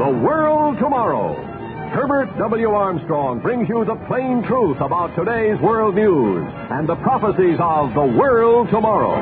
The World Tomorrow. Herbert W. Armstrong brings you the plain truth about today's world news and the prophecies of the world tomorrow.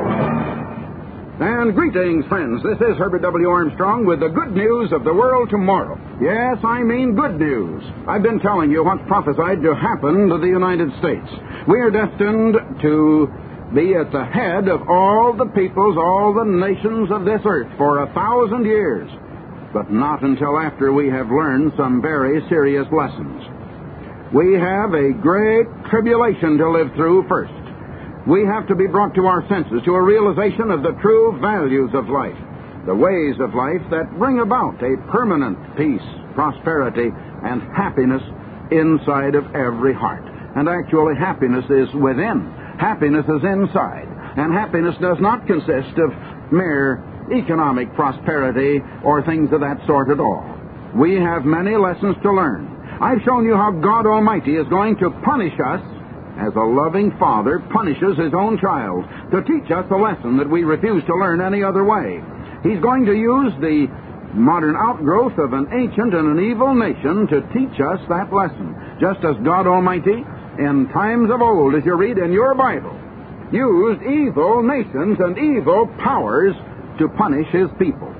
And greetings, friends. This is Herbert W. Armstrong with the good news of the world tomorrow. Yes, I mean good news. I've been telling you what's prophesied to happen to the United States. We are destined to be at the head of all the peoples, all the nations of this earth for 1,000 years. But not until after we have learned some very serious lessons. We have a great tribulation to live through first. We have to be brought to our senses, to a realization of the true values of life, the ways of life that bring about a permanent peace, prosperity, and happiness inside of every heart. And actually, happiness is within. Happiness is inside. And happiness does not consist of mere economic prosperity or things of that sort at all. We have many lessons to learn. I've shown you how God Almighty is going to punish us as a loving father punishes his own child, to teach us a lesson that we refuse to learn any other way. He's going to use the modern outgrowth of an ancient and an evil nation to teach us that lesson, just as God Almighty, in times of old, as you read in your Bible, used evil nations and evil powers to punish his people.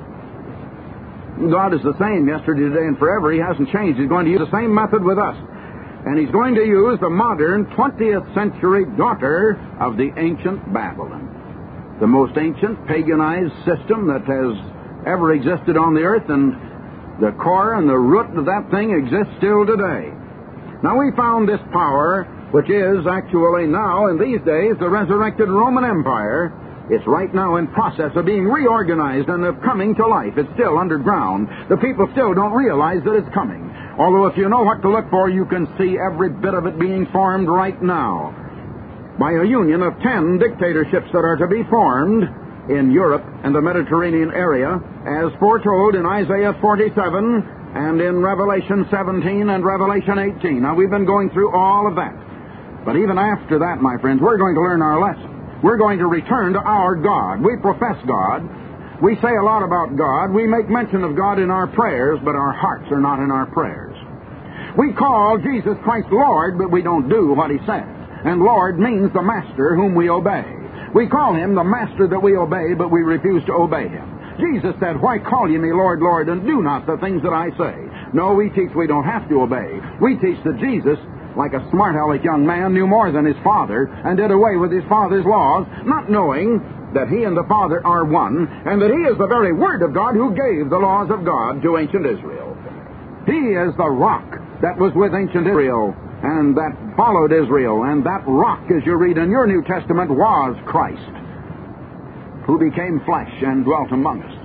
God is the same yesterday, today, and forever. He hasn't changed. He's going to use the same method with us. And he's going to use the modern 20th century daughter of the ancient Babylon, the most ancient paganized system that has ever existed on the earth, and the core and the root of that thing exists still today. Now, we found this power, which is actually now, in these days, the resurrected Roman Empire. It's right now in process of being reorganized and of coming to life. It's still underground. The people still don't realize that it's coming. Although if you know what to look for, you can see every bit of it being formed right now by a union of 10 dictatorships that are to be formed in Europe and the Mediterranean area, as foretold in Isaiah 47 and in Revelation 17 and Revelation 18. Now, we've been going through all of that. But even after that, my friends, we're going to learn our lesson. We're going to return to our God. We profess God. We say a lot about God. We make mention of God in our prayers, but our hearts are not in our prayers. We call Jesus Christ Lord, but we don't do what he says. And Lord means the master whom we obey. We call him the master that we obey, but we refuse to obey him. Jesus said, "Why call ye me Lord, Lord, and do not the things that I say?" No, we teach we don't have to obey. We teach that Jesus, like a smart-aleck young man, knew more than his Father and did away with his Father's laws, not knowing that he and the Father are one, and that he is the very Word of God who gave the laws of God to ancient Israel. He is the rock that was with ancient Israel and that followed Israel, and that rock, as you read in your New Testament, was Christ, who became flesh and dwelt among us.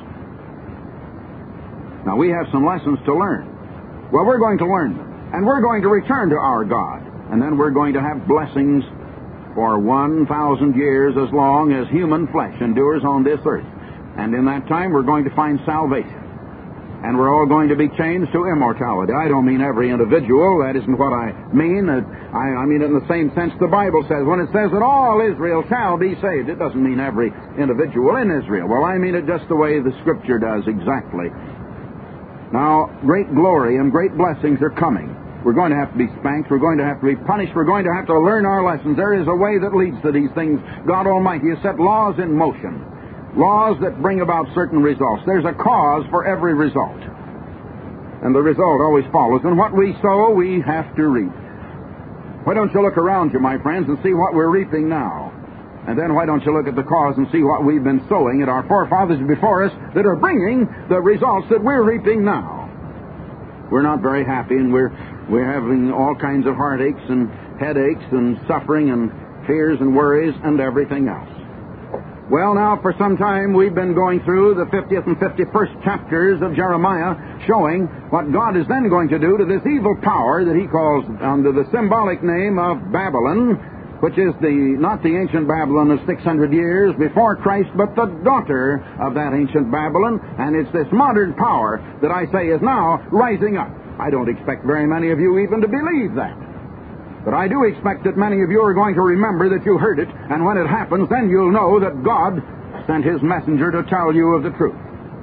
Now, we have some lessons to learn. Well, we're going to learn them, and we're going to return to our God, and then we're going to have blessings for 1,000 years, as long as human flesh endures on this earth. And in that time, we're going to find salvation. And we're all going to be changed to immortality. I don't mean every individual. That isn't what I mean. I mean it in the same sense the Bible says. When it says that all Israel shall be saved, it doesn't mean every individual in Israel. Well, I mean it just the way the Scripture does, exactly. Now, great glory and great blessings are coming. We're going to have to be spanked. We're going to have to be punished. We're going to have to learn our lessons. There is a way that leads to these things. God Almighty has set laws in motion, laws that bring about certain results. There's a cause for every result, and the result always follows. And what we sow, we have to reap. Why don't you look around you, my friends, and see what we're reaping now? And then why don't you look at the cause and see what we've been sowing at our forefathers before us that are bringing the results that we're reaping now? We're not very happy, and we're having all kinds of heartaches and headaches and suffering and fears and worries and everything else. Well, now, for some time, we've been going through the 50th and 51st chapters of Jeremiah, showing what God is then going to do to this evil power that he calls under the symbolic name of Babylon, which is not the ancient Babylon of 600 years before Christ, but the daughter of that ancient Babylon. And it's this modern power that I say is now rising up. I don't expect very many of you even to believe that. But I do expect that many of you are going to remember that you heard it, and when it happens, then you'll know that God sent his messenger to tell you of the truth.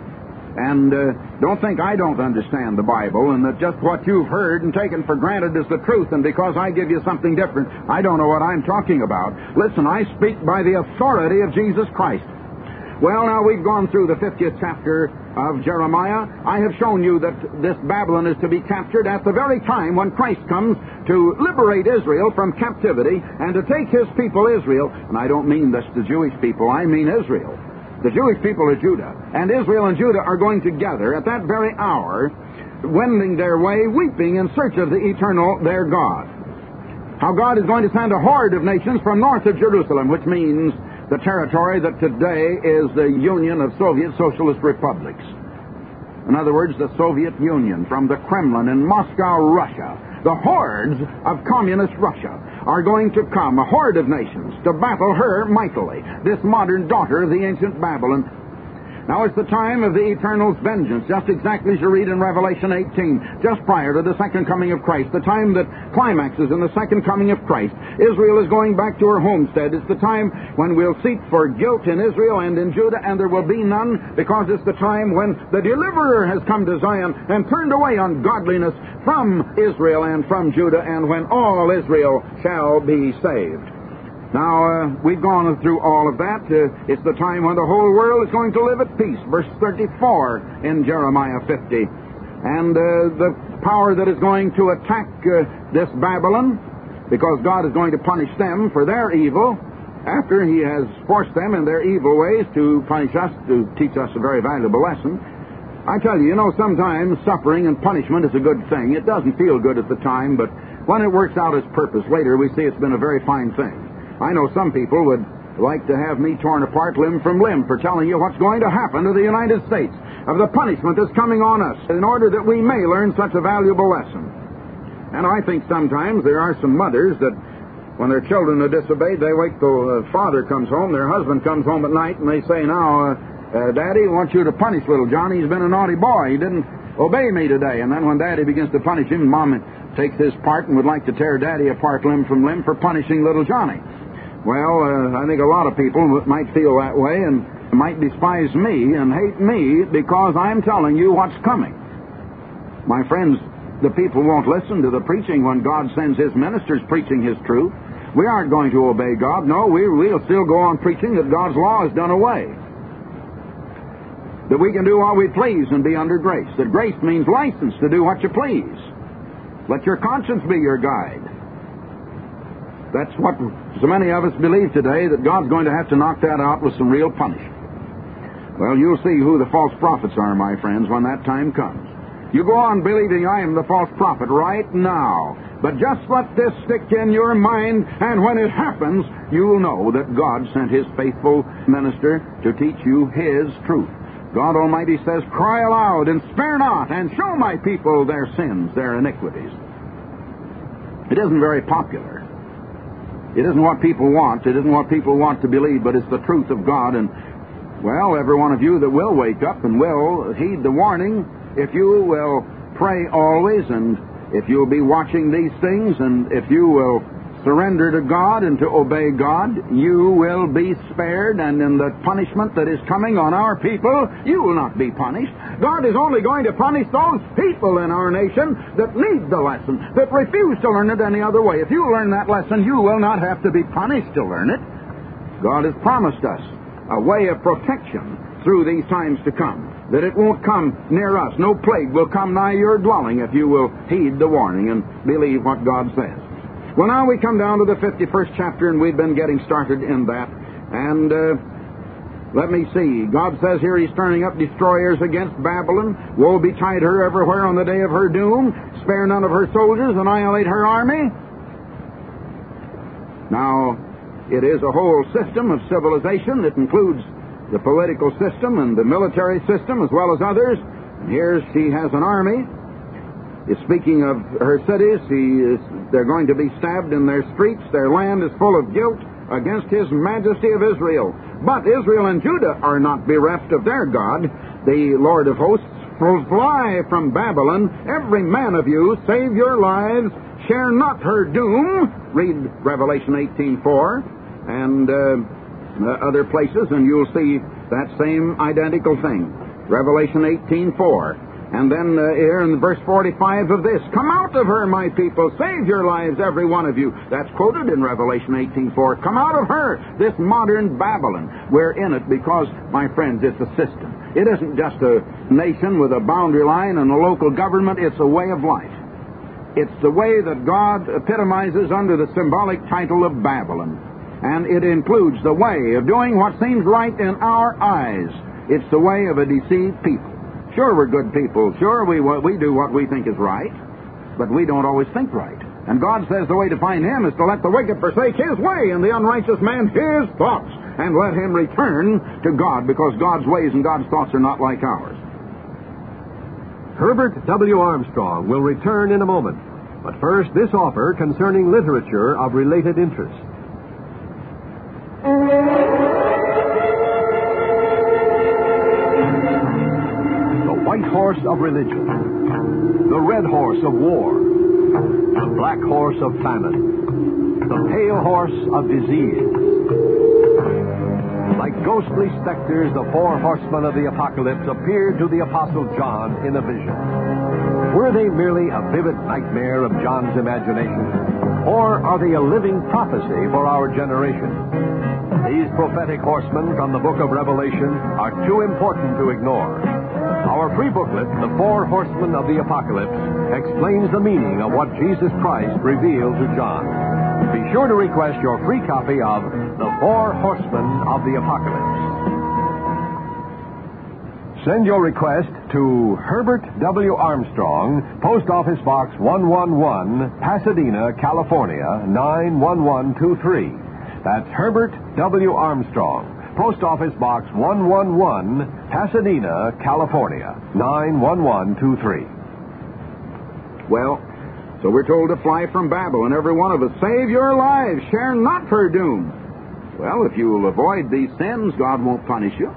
And don't think I don't understand the Bible and that just what you've heard and taken for granted is the truth, and because I give you something different, I don't know what I'm talking about. Listen, I speak by the authority of Jesus Christ. Well, now we've gone through the 50th chapter of Jeremiah. I have shown you that this Babylon is to be captured at the very time when Christ comes to liberate Israel from captivity and to take his people Israel. And I don't mean this the Jewish people, I mean Israel. The Jewish people are Judah, and Israel and Judah are going together at that very hour, wending their way, weeping in search of the eternal, their God. How God is going to send a horde of nations from north of Jerusalem, which means the territory that today is the Union of Soviet Socialist Republics. In other words, the Soviet Union, from the Kremlin in Moscow, Russia. The hordes of communist Russia are going to come, a horde of nations, to battle her mightily, this modern daughter of the ancient Babylon. Now it's the time of the Eternal's vengeance, just exactly as you read in Revelation 18, just prior to the second coming of Christ, the time that climaxes in the second coming of Christ. Israel is going back to her homestead. It's the time when we'll seek for guilt in Israel and in Judah, and there will be none, because it's the time when the deliverer has come to Zion and turned away ungodliness from Israel and from Judah, and when all Israel shall be saved. Now, we've gone through all of that. It's the time when the whole world is going to live at peace. Verse 34 in Jeremiah 50. And the power that is going to attack this Babylon, because God is going to punish them for their evil, after he has forced them in their evil ways to punish us, to teach us a very valuable lesson. I tell you, sometimes suffering and punishment is a good thing. It doesn't feel good at the time, but when it works out its purpose later, we see it's been a very fine thing. I know some people would like to have me torn apart limb from limb for telling you what's going to happen to the United States, of the punishment that's coming on us, in order that we may learn such a valuable lesson. And I think sometimes there are some mothers that, when their children are disobeyed, they wait till father comes home, their husband comes home at night, and they say, now, Daddy, I want you to punish little Johnny. He's been a naughty boy. He didn't obey me today. And then when Daddy begins to punish him, Mom takes his part and would like to tear Daddy apart limb from limb for punishing little Johnny. Well, I think a lot of people might feel that way and might despise me and hate me because I'm telling you what's coming. My friends, the people won't listen to the preaching when God sends his ministers preaching his truth. We aren't going to obey God. No, we'll still go on preaching that God's law is done away. That we can do what we please and be under grace. That grace means license to do what you please. Let your conscience be your guide. That's what so many of us believe today, that God's going to have to knock that out with some real punishment. Well, you'll see who the false prophets are, my friends, when that time comes. You go on believing I am the false prophet right now, but just let this stick in your mind, and when it happens, you'll know that God sent his faithful minister to teach you his truth. God Almighty says, cry aloud and spare not, and show my people their sins, their iniquities. It isn't very popular. It isn't what people want. It isn't what people want to believe, but it's the truth of God. And, well, every one of you that will wake up and will heed the warning, if you will pray always, and if you'll be watching these things, and if you will surrender to God and to obey God, you will be spared, and in the punishment that is coming on our people, you will not be punished. God is only going to punish those people in our nation that need the lesson, that refuse to learn it any other way. If you learn that lesson, you will not have to be punished to learn it. God has promised us a way of protection through these times to come, that it won't come near us. No plague will come nigh your dwelling if you will heed the warning and believe what God says. Well, now we come down to the 51st chapter, and we've been getting started in that. And let me see. God says here he's turning up destroyers against Babylon. Woe betide her everywhere on the day of her doom. Spare none of her soldiers. Annihilate her army. Now, it is a whole system of civilization that includes the political system and the military system as well as others. And here she has an army. Speaking of her cities, they're going to be stabbed in their streets. Their land is full of guilt against his majesty of Israel. But Israel and Judah are not bereft of their God. The Lord of hosts will fly from Babylon. Every man of you, save your lives, share not her doom. Read Revelation 18:4 and other places, and you'll see that same identical thing. Revelation 18:4. And then here in verse 45 of this, come out of her, my people, save your lives, every one of you. That's quoted in Revelation 18:4. Come out of her, this modern Babylon. We're in it because, my friends, it's a system. It isn't just a nation with a boundary line and a local government. It's a way of life. It's the way that God epitomizes under the symbolic title of Babylon. And it includes the way of doing what seems right in our eyes. It's the way of a deceived people. Sure, we're good people. Sure, we do what we think is right. But we don't always think right. And God says the way to find Him is to let the wicked forsake his way and the unrighteous man his thoughts, and let him return to God, because God's ways and God's thoughts are not like ours. Herbert W. Armstrong will return in a moment. But first, this offer concerning literature of related interest. The white horse of religion, the red horse of war, the black horse of famine, the pale horse of disease. Like ghostly specters, the four horsemen of the apocalypse appeared to the Apostle John in a vision. Were they merely a vivid nightmare of John's imagination, or are they a living prophecy for our generation? These prophetic horsemen from the book of Revelation are too important to ignore. Our free booklet, The Four Horsemen of the Apocalypse, explains the meaning of what Jesus Christ revealed to John. Be sure to request your free copy of The Four Horsemen of the Apocalypse. Send your request to Herbert W. Armstrong, Post Office Box 111, Pasadena, California, 91123. That's Herbert W. Armstrong, Post Office Box 111, Pasadena, California, 91123. Well, so we're told to fly from Babylon, every one of us. Save your lives, share not her doom. Well, if you will avoid these sins, God won't punish you.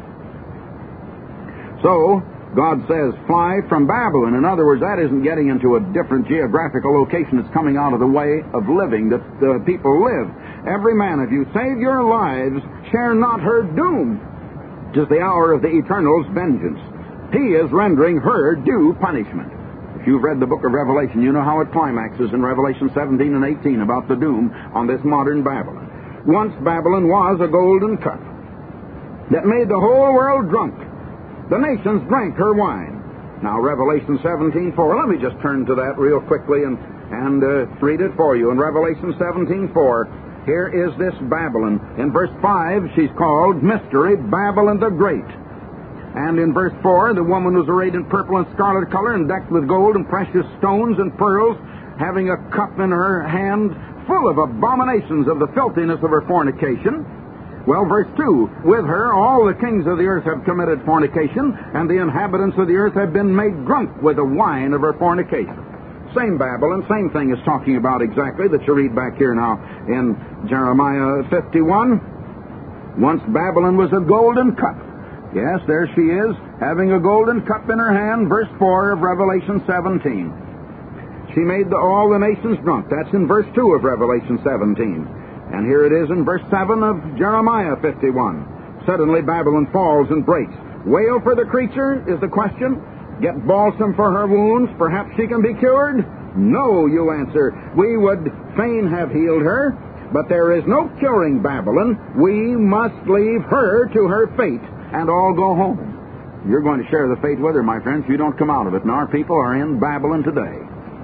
So, God says, fly from Babylon. In other words, that isn't getting into a different geographical location. It's coming out of the way of living that the people live. Every man of you, save your lives, share not her doom. 'Tis the hour of the Eternal's vengeance. He is rendering her due punishment. If you've read the book of Revelation, you know how it climaxes in Revelation 17 and 18 about the doom on this modern Babylon. Once Babylon was a golden cup that made the whole world drunk. The nations drank her wine. Now, Revelation 17:4. Let me just turn to that real quickly and read it for you. In Revelation 17:4, here is this Babylon. In verse 5, she's called Mystery Babylon the Great. And in verse 4, the woman was arrayed in purple and scarlet color and decked with gold and precious stones and pearls, having a cup in her hand full of abominations of the filthiness of her fornication. Well, verse 2, with her all the kings of the earth have committed fornication, and the inhabitants of the earth have been made drunk with the wine of her fornication. Same Babylon, same thing is talking about exactly that you read back here now in Jeremiah 51. Once Babylon was a golden cup. Yes, there she is, having a golden cup in her hand, verse 4 of Revelation 17. She made all the nations drunk. That's in verse 2 of Revelation 17. And here it is in verse 7 of Jeremiah 51. Suddenly Babylon falls and breaks. Wail for the creature is the question. Get balsam for her wounds. Perhaps she can be cured. No, you answer. We would fain have healed her, but there is no curing Babylon. We must leave her to her fate and all go home. You're going to share the fate with her, my friends, if you don't come out of it. And our people are in Babylon today.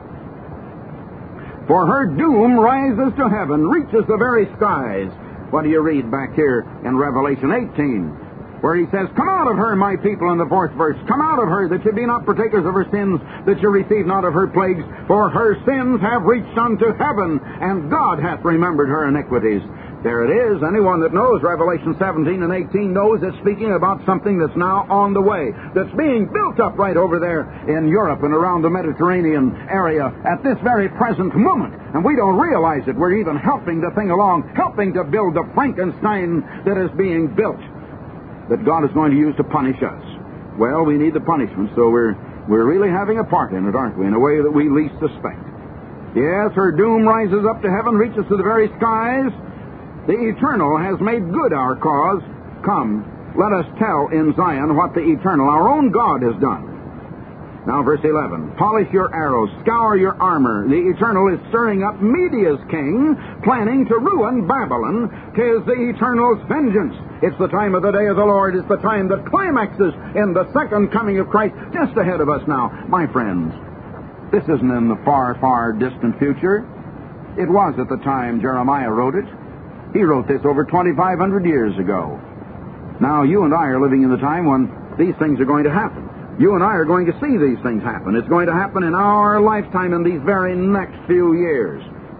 For her doom rises to heaven, reaches the very skies. What do you read back here in Revelation 18? Where he says, come out of her, my people, in the 4th verse. Come out of her, that you be not partakers of her sins, that you receive not of her plagues. For her sins have reached unto heaven, and God hath remembered her iniquities. There it is. Anyone that knows Revelation 17 and 18 knows it's speaking about something that's now on the way, that's being built up right over there in Europe and around the Mediterranean area at this very present moment. And we don't realize it. We're even helping the thing along, helping to build the Frankenstein that is being built, that God is going to use to punish us. Well, we need the punishment, so we're really having a part in it, aren't we, in a way that we least suspect. Yes, her doom rises up to heaven, reaches to the very skies. The Eternal has made good our cause. Come, let us tell in Zion what the eternal, our own God, has done. Now, verse 11, polish your arrows, scour your armor. The eternal is stirring up Media's king, planning to ruin Babylon. 'Tis the eternal's vengeance. It's the time of the day of the Lord. It's the time that climaxes in the second coming of Christ, just ahead of us now. My friends, this isn't in the far, far distant future. It was at the time Jeremiah wrote it. He wrote this over 2,500 years ago. Now, you and I are living in the time when these things are going to happen. You and I are going to see these things happen. It's going to happen in our lifetime in these very next few years.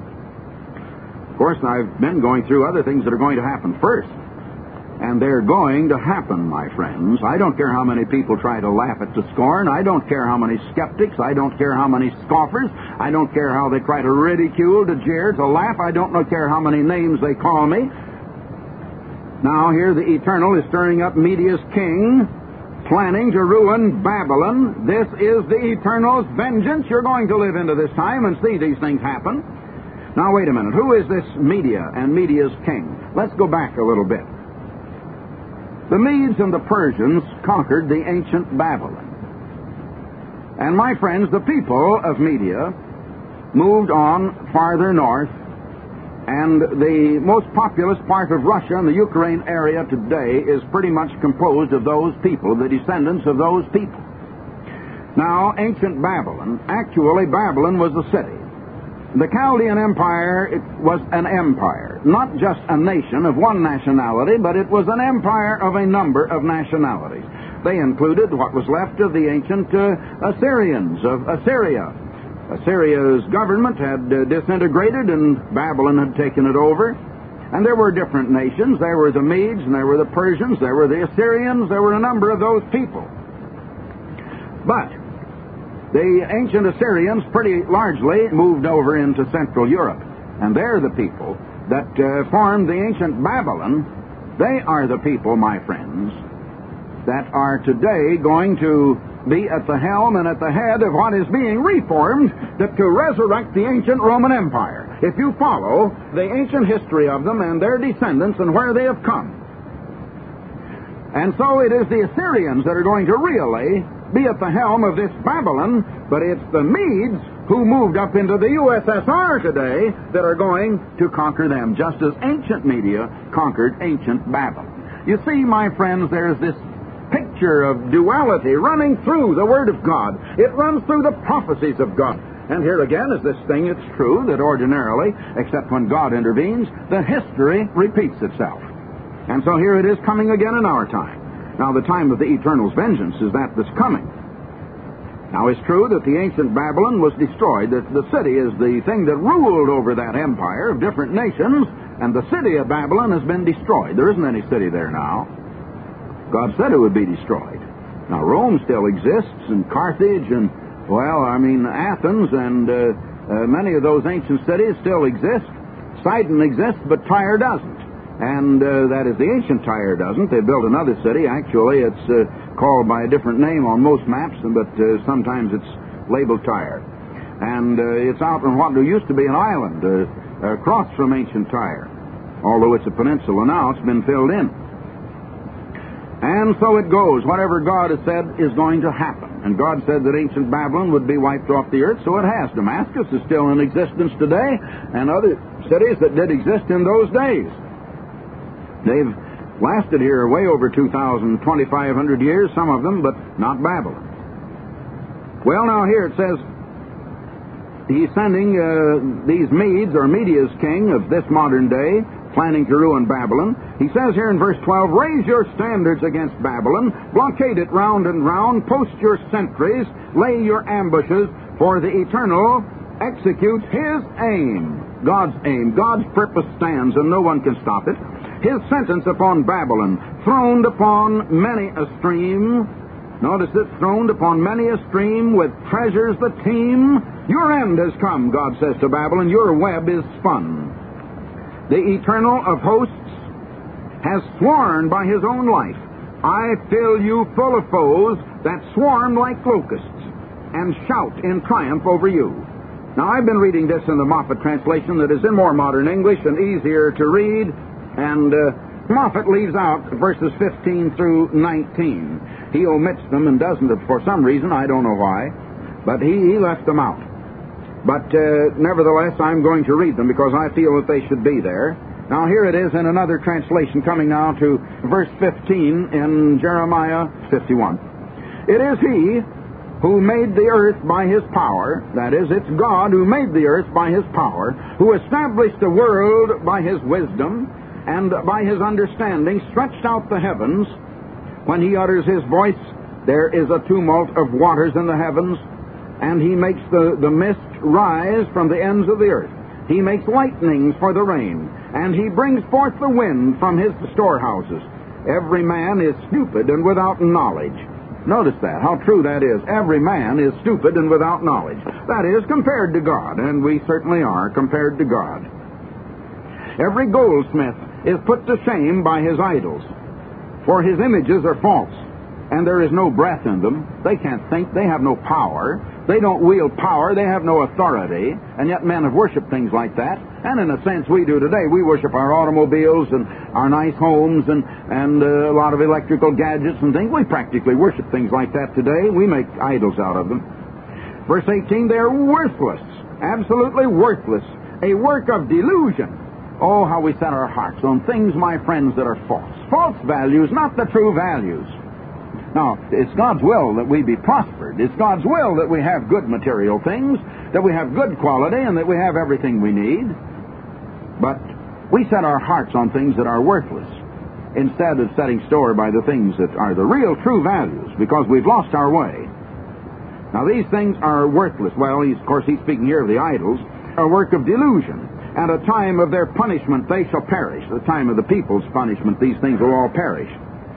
Of course, I've been going through other things that are going to happen first. And they're going to happen, my friends. I don't care how many people try to laugh it to scorn. I don't care how many skeptics. I don't care how many scoffers. I don't care how they try to ridicule, to jeer, to laugh. I don't care how many names they call me. Now, here the eternal is stirring up Media's king, planning to ruin Babylon. This is the eternal's vengeance. You're going to live into this time and see these things happen. Now, wait a minute. Who is this Media and Media's king? Let's go back a little bit. The Medes and the Persians conquered the ancient Babylon. And, my friends, the people of Media moved on farther north, and the most populous part of Russia and the Ukraine area today is pretty much composed of those people, the descendants of those people. Now, ancient Babylon, actually Babylon was a city. The Chaldean Empire, it was an empire, not just a nation of one nationality, but it was an empire of a number of nationalities. They included what was left of the ancient Assyrians of Assyria. Assyria's government had disintegrated and Babylon had taken it over. And there were different nations. There were the Medes and there were the Persians, there were the Assyrians, there were a number of those people. But the ancient Assyrians pretty largely moved over into Central Europe. And they're the people that formed the ancient Babylon. They are the people, my friends, that are today going to be at the helm and at the head of what is being reformed to resurrect the ancient Roman Empire. If you follow the ancient history of them and their descendants and where they have come. And so it is the Assyrians that are going to really be at the helm of this Babylon, but it's the Medes who moved up into the USSR today that are going to conquer them, just as ancient Media conquered ancient Babylon. You see, my friends, there's this picture of duality running through the Word of God. It runs through the prophecies of God. And here again is this thing, it's true that ordinarily, except when God intervenes, the history repeats itself. And so here it is coming again in our time. Now, the time of the eternal's vengeance is that that's coming. Now, it's true that the ancient Babylon was destroyed. The city is the thing that ruled over that empire of different nations, and the city of Babylon has been destroyed. There isn't any city there now. God said it would be destroyed. Now, Rome still exists, and Carthage, and, Athens, and many of those ancient cities still exist. Sidon exists, but Tyre doesn't. And that is, the ancient Tyre doesn't. They built another city. Actually, it's called by a different name on most maps, but sometimes it's labeled Tyre. And it's out on what used to be an island across from ancient Tyre. Although it's a peninsula now, it's been filled in. And so it goes. Whatever God has said is going to happen. And God said that ancient Babylon would be wiped off the earth, so it has. Damascus is still in existence today, and other cities that did exist in those days. They've lasted here way over 2,000, 2,500 years, some of them, but not Babylon. Well, now here it says, he's sending these Medes, or Media's king of this modern day, planning to ruin Babylon. He says here in verse 12, raise your standards against Babylon, blockade it round and round, post your sentries, lay your ambushes, for the eternal executes his aim. God's aim, God's purpose stands, and no one can stop it. His sentence upon Babylon, throned upon many a stream. Notice it, throned upon many a stream with treasures that teem. Your end has come, God says to Babylon. Your web is spun. The Eternal of hosts has sworn by his own life, I fill you full of foes that swarm like locusts and shout in triumph over you. Now, I've been reading this in the Moffat translation that is in more modern English and easier to read, and Moffat leaves out verses 15 through 19. He omits them and doesn't, for some reason, I don't know why, but he left them out. But nevertheless, I'm going to read them because I feel that they should be there. Now, here it is in another translation, coming now to verse 15 in Jeremiah 51. It is He who made the earth by His power, that is, it's God who made the earth by His power, who established the world by His wisdom, and by His understanding stretched out the heavens. When He utters His voice, there is a tumult of waters in the heavens, and He makes the mist rise from the ends of the earth. He makes lightnings for the rain, and He brings forth the wind from His storehouses. Every man is stupid and without knowledge. Notice that, how true that is. Every man is stupid and without knowledge. That is, compared to God, and we certainly are compared to God. Every goldsmith is put to shame by his idols, for his images are false, and there is no breath in them. They can't think, they have no power, they don't wield power, they have no authority, and yet men have worshipped things like that. And in a sense we do today. We worship our automobiles and our nice homes and a lot of electrical gadgets and things. We practically worship things like that today. We make idols out of them. Verse 18, they are worthless, absolutely worthless, a work of delusion. Oh, how we set our hearts on things, my friends, that are false. False values, not the true values. Now, it's God's will that we be prospered. It's God's will that we have good material things, that we have good quality, and that we have everything we need. But we set our hearts on things that are worthless instead of setting store by the things that are the real true values, because we've lost our way. Now, these things are worthless. Well, he's speaking here of the idols, a work of delusion. At a time of their punishment, they shall perish. At the time of the people's punishment, these things will all perish.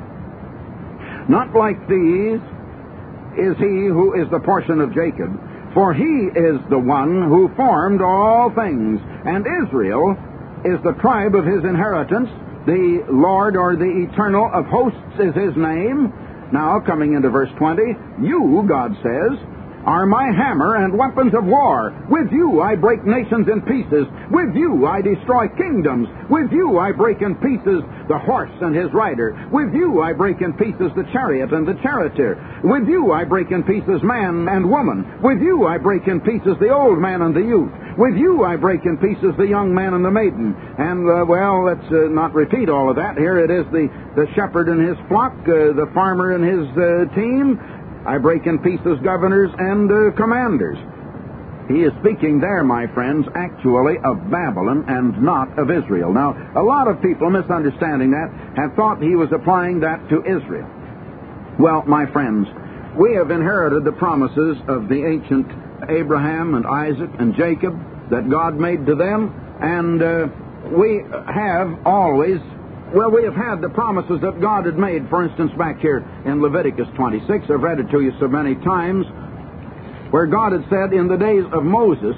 Not like these is He who is the portion of Jacob, for He is the one who formed all things, and Israel is the tribe of His inheritance. The Lord, or the Eternal of hosts, is His name. Now, coming into verse 20, you, God says, are my hammer and weapons of war. With you I break nations in pieces. With you I destroy kingdoms. With you I break in pieces the horse and his rider. With you I break in pieces the chariot and the charioteer. With you I break in pieces man and woman. With you I break in pieces the old man and the youth. With you I break in pieces the young man and the maiden. And, let's not repeat all of that. Here it is, the shepherd and his flock, the farmer and his team. I break in pieces governors and commanders. He is speaking there, my friends, actually of Babylon and not of Israel. Now, a lot of people, misunderstanding that, have thought he was applying that to Israel. Well, my friends, we have inherited the promises of the ancient Abraham and Isaac and Jacob that God made to them, and we have always... Well, we have had the promises that God had made, for instance, back here in Leviticus 26. I've read it to you so many times, where God had said in the days of Moses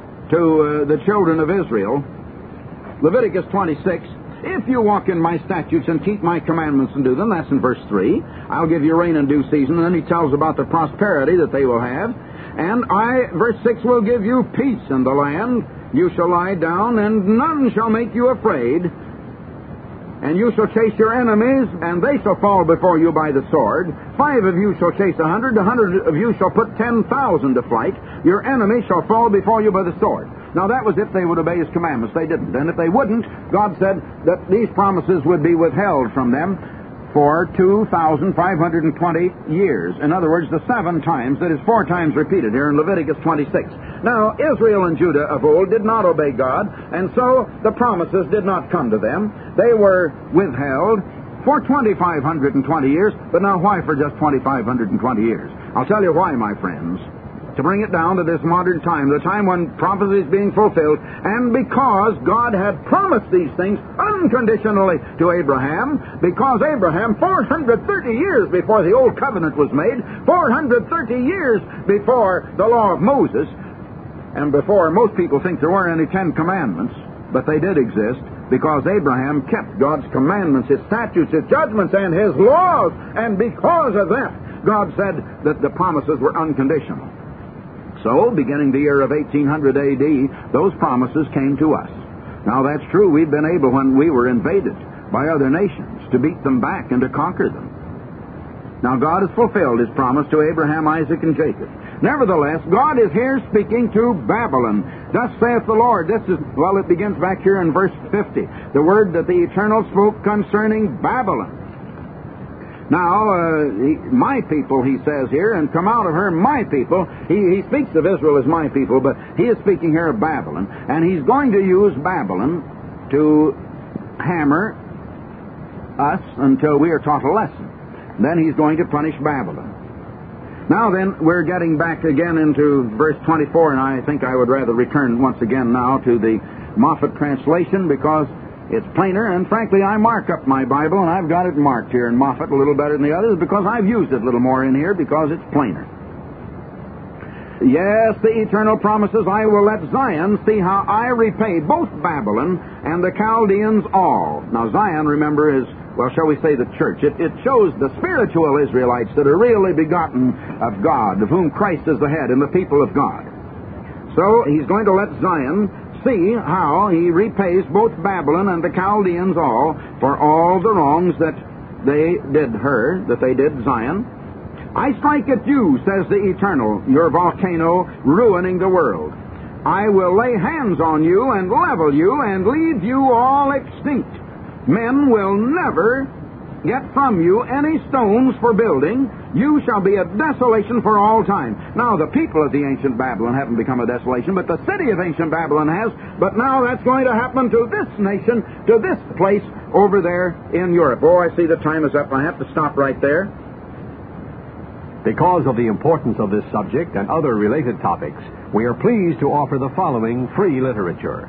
to the children of Israel, Leviticus 26, if you walk in my statutes and keep my commandments and do them, that's in verse 3, I'll give you rain in due season. And then he tells about the prosperity that they will have. And verse 6, will give you peace in the land. You shall lie down, and none shall make you afraid. And you shall chase your enemies, and they shall fall before you by the sword. 5 of you shall chase 100, 100 of you shall put 10,000 to flight. Your enemy shall fall before you by the sword. Now that was if they would obey His commandments. They didn't. And if they wouldn't, God said that these promises would be withheld from them for 2,520 years. In other words, the 7 times, that is 4 times repeated here in Leviticus 26. Now, Israel and Judah of old did not obey God, and so the promises did not come to them. They were withheld for 2,520 years, but now why for just 2,520 years? I'll tell you why, my friends. To bring it down to this modern time, the time when prophecy is being fulfilled, and because God had promised these things unconditionally to Abraham, because Abraham, 430 years before the Old Covenant was made, 430 years before the law of Moses, and before most people think there weren't any 10 commandments, but they did exist, because Abraham kept God's commandments, His statutes, His judgments, and His laws, and because of that, God said that the promises were unconditional. So, beginning the year of 1800 A.D., those promises came to us. Now, that's true. We've been able, when we were invaded by other nations to beat them back and to conquer them. Now, God has fulfilled His promise to Abraham, Isaac, and Jacob. Nevertheless, God is here speaking to Babylon. Thus saith the Lord. It begins back here in verse 50. The word that the Eternal spoke concerning Babylon. Now, my people, he says here, and come out of her, my people. He speaks of Israel as my people, but he is speaking here of Babylon. And he's going to use Babylon to hammer us until we are taught a lesson. Then he's going to punish Babylon. Now then, we're getting back again into verse 24, and I think I would rather return once again now to the Moffat translation because it's plainer, and frankly, I mark up my Bible, and I've got it marked here in Moffat a little better than the others because I've used it a little more in here because it's plainer. Yes, the Eternal promises, I will let Zion see how I repay both Babylon and the Chaldeans all. Now, Zion, remember, is, well, shall we say the church. It shows the spiritual Israelites that are really begotten of God, of whom Christ is the head, and the people of God. So, he's going to let Zion see how he repays both Babylon and the Chaldeans all for all the wrongs that they did her, that they did Zion. I strike at you, says the Eternal, your volcano, ruining the world. I will lay hands on you and level you and leave you all extinct. Men will never get from you any stones for building. You shall be a desolation for all time. Now, the people of the ancient Babylon haven't become a desolation, but the city of ancient Babylon has. But now that's going to happen to this nation, to this place over there in Europe. Oh, I see the time is up. I have to stop right there. Because of the importance of this subject and other related topics, we are pleased to offer the following free literature.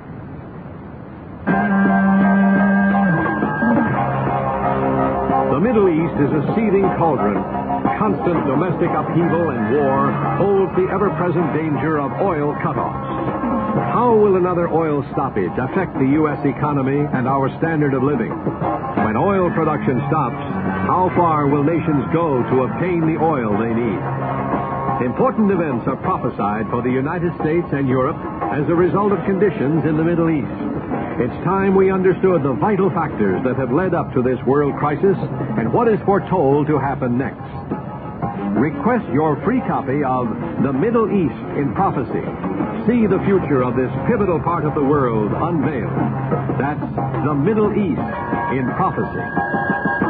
The Middle East is a seething cauldron. Constant domestic upheaval and war holds the ever-present danger of oil cutoffs. How will another oil stoppage affect the U.S. economy and our standard of living? When oil production stops, how far will nations go to obtain the oil they need? Important events are prophesied for the United States and Europe as a result of conditions in the Middle East. It's time we understood the vital factors that have led up to this world crisis and what is foretold to happen next. Request your free copy of The Middle East in Prophecy. See the future of this pivotal part of the world unveiled. That's The Middle East in Prophecy.